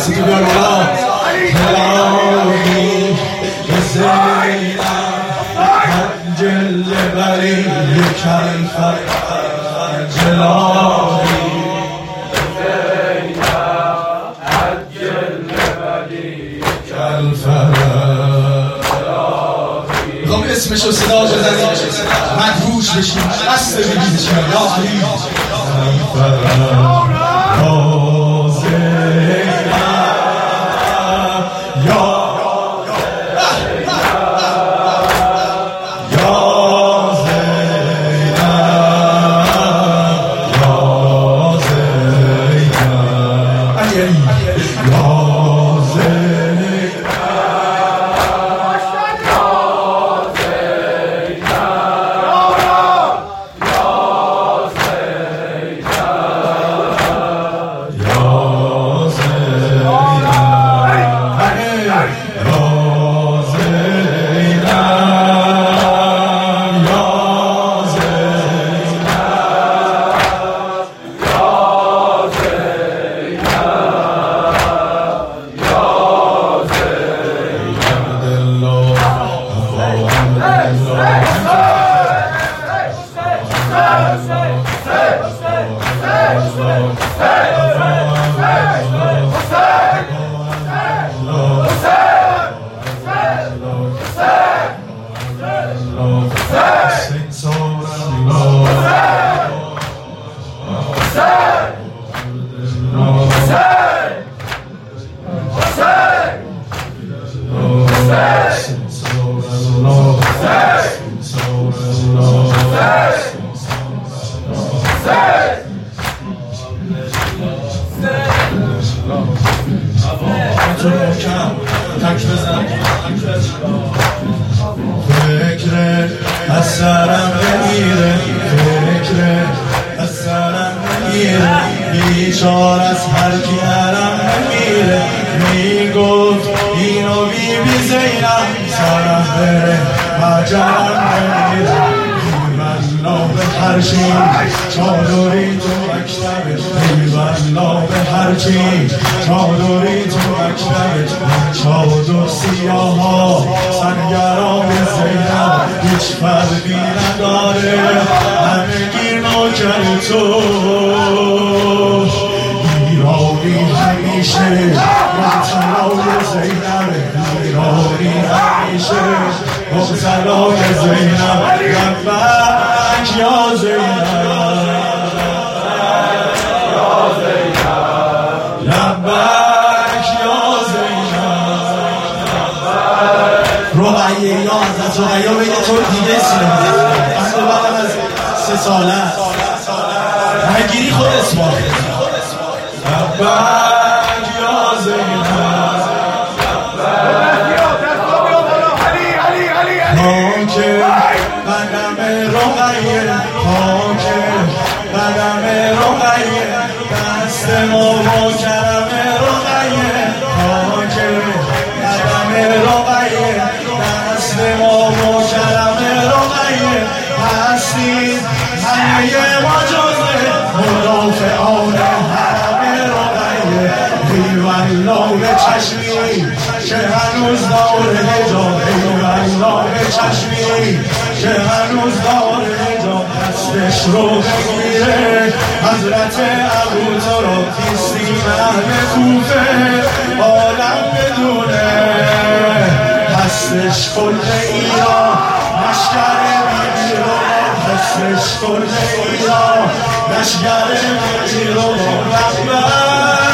دستی تو بیار بالا هلالی زینب جل بری کلفر جلالی زینب جل بری کلفر میخوام اسمشو صدا بزنیم مدهوش بشیم قصد بگید چه یا علی فکر از سرم نمیره فکر از سرم نمیره بیچار از هر کی حرم نمیره میگفت اینو بی زینب سرم بره مجرم نمیره بی‌بلا به هر چی چادری تو مکتبش بی‌بلا به هر چی چادری تو مکتبش چادر سیاه ها سرگرام زینب هیچ فرقی نداره همگی نوکر تو ایرانی همیشه مبتلای زینب ایرانی همیشه مبتلای زینب لبک یا زینب لبک یا زینب رقیه یا حضرت رقیه بگه تو دیگه سینما بنده بعد از 3 ساله نگیری خود اسما لبک یا زینب حاکم قدم رقیه حاکم قدم رقیه دست ما با کرم رقیه حاکم قدم رقیه دست ما با کرم رقیه هستید همه مجازه مدافعان حرم رقیه بی‌ولا به چشمی که هنوز داره حجاب بی‌ولا به چشمی که هنوز داره حجاب دستش رو بگیره حضرت ابوطالب کیستی اهل کوفه عالم بدونه هستش کل ایران لشکر بی‌جرم هستش کل ایران لشکر بی‌جرم لبک